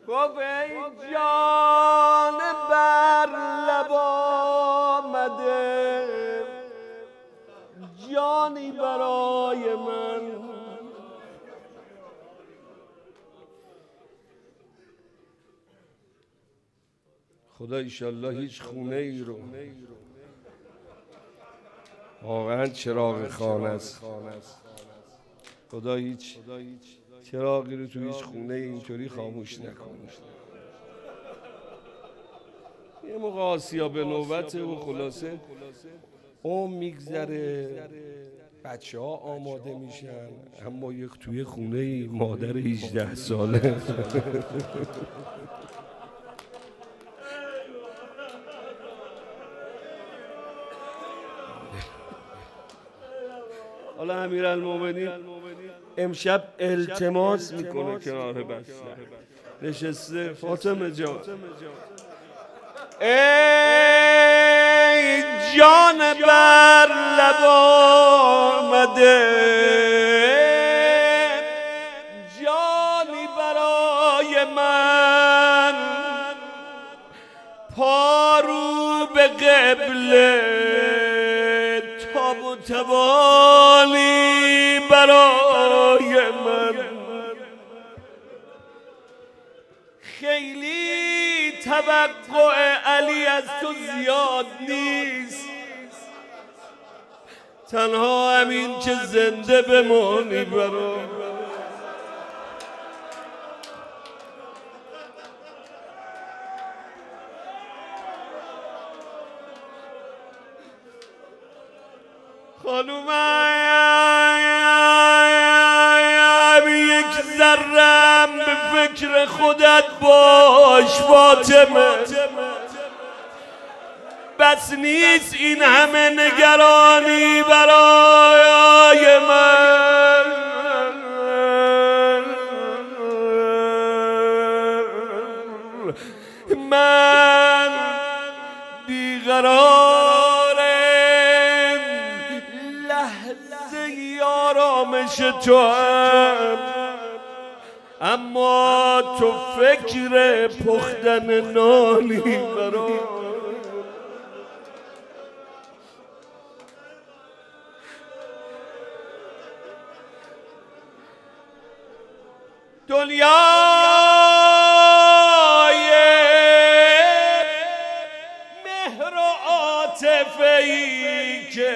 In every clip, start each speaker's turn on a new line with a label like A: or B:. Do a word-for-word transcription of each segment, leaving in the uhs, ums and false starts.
A: گفت ای جان بر لب آمده، جانی برای من. خدا ایشالله هیچ خونه ای رو، واقعا چراغ خانه است، خدا هیچ چراغی رو تو هیچ خونه اینطوری خاموش نکنه. یه موقع آسیا به نوبته و خلاصه اون میگذره، بچه ها آماده میشن، اما یک توی خونه مادر هجده ساله حالا امیرالمومنین امشب التماس میکنه کنار بستر نشسته، فاطمه جان ای جان بر لب آمده، جانی برای من، پارو به قبله، تاب و توانی برای من. خیلی توقع علی از تو زیاد نیست، تنها همین که زنده بمانی برای خانوم. یک ذرم به فکر خودت باش فاطمه، بس نیست این همه نگرانی برای من. من بیقرارم، لحظه آرامش تو هم، اما تو فکر پختن نانی برای دنیای مهر و عاطفه‌ای که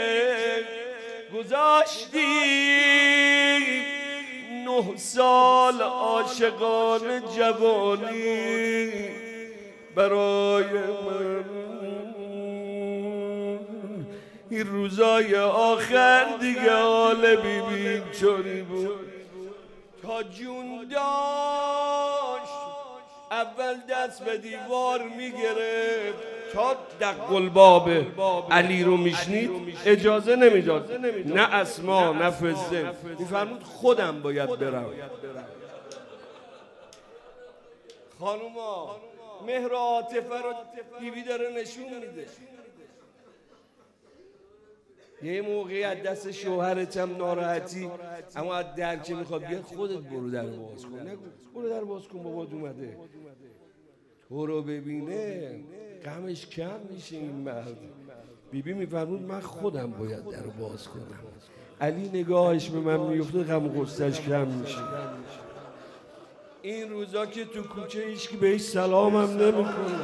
A: گذاشتی، نه سال عاشقان جوانی برای من. این روزای آخر دیگه حال بی بی اینطوری بود، تا جون داشت اول دست به دیوار میگرفت، تا دق الباب علی رو میشنید اجازه نمیداد، نه اسما نه فزه، میفرمود خودم باید برم. خانوما مهر و عاطفه رو بیبی داره نشون میده. یه موقعی از دست شوهرت هم ناراحتی، اما از در که میخواد بیاد خودت برو در باز کن، نگو برو در باز کن بابات اومده، تو رو ببینه غمش کم میشه. این مرد بیبی میفرمود من خودم باید در باز کنم. علی نگاهش به من میفته، غم و غصه‌اش کم میشه. این روزا که تو کوچه هیچکی بهش سلام هم نمیکنه،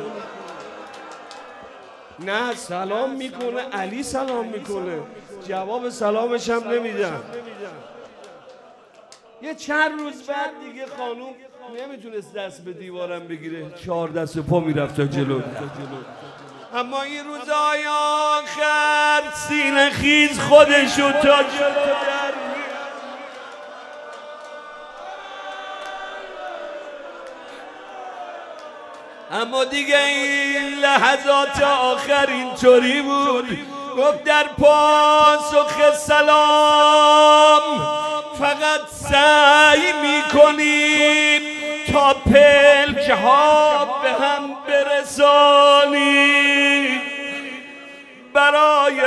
A: نه سلام میکنه، علی سلام میکنه، جواب سلامش هم نمیدن. یه چند روز بعد دیگه خانوم نمیتونست دست به دیوارم بگیره، چهار دست پا میرفت تا جلو. اما این روزای آخر سینه خیز خودشو تا جلو در میره. اما دیگه این لحظات آخر اینطوری بود، گفت در پاسخ سلام فقط سعی میکنی تا پلک ها به هم برسانی برای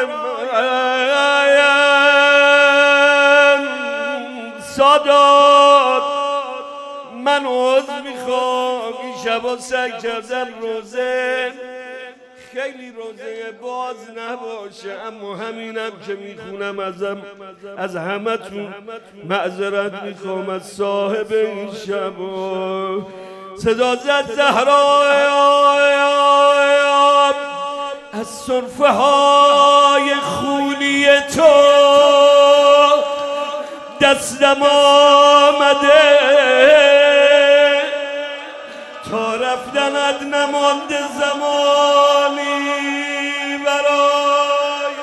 A: من. سادات من من عذر میخوام این شبا سعی کردم روزه خیلی روزه باز نباشه، اما همینم که میخونم ازم از همه تون معذرت میخوام از صاحب این شبا. صدا زد زهرا از صرفه های خونی تو دستم آمده، تا رفتنت نمانده زمانی برای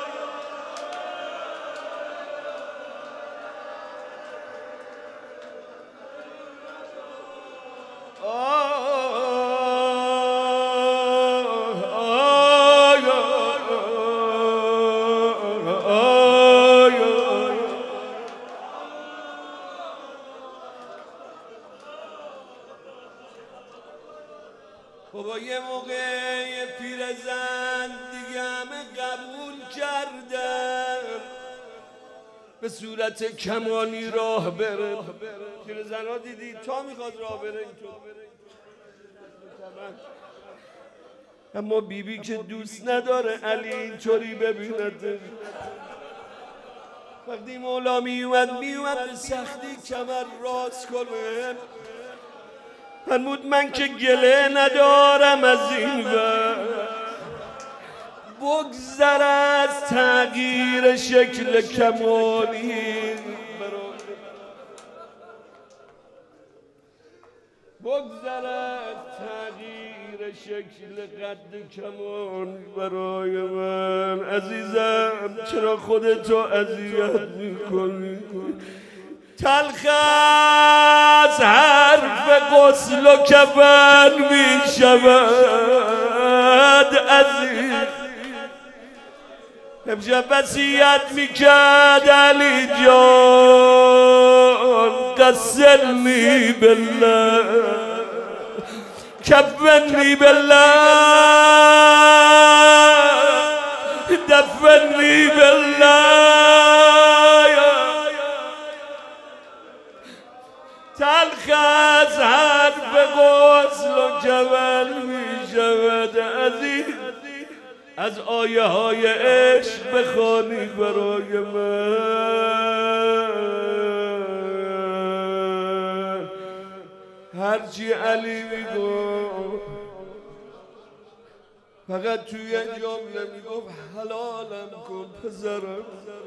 A: بابا یه موقع یه پیرزن دیگه همه قبول کردم به صورت کمانی راه بره. پیرزن ها دیدی تا میخواد راه بره اینطور، اما بیبی که دوست نداره علی اینطوری ببینده. وقتی مولا میومد میومد به سختی کمر راست کنه، فرمود من که گله ندارم از این وقت، بگذر از تغییر شکل کمالی، بگذر از تغییر شکل قد کمالی برای من. عزیزم چرا خودتو اذیت میکنی؟ تلخ از حرف غسل و کفن می شود عزیز. امشب وصیت می کرد علی جان غسلنی بالله کفنی بالله دفنی بالله. تلخ از حرف غسل و کفن می شود عزیز. از آیه های عشق بخوانی برای من. هرچی علی میگو فقط توی جمله میگفت حلالم کن پسرم.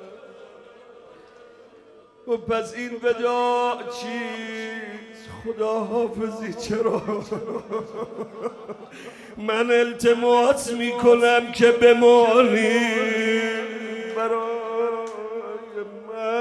A: و پس این وداع چیست؟ خدا حافظی چرا؟ من التماس میکنم که بمانی برای من.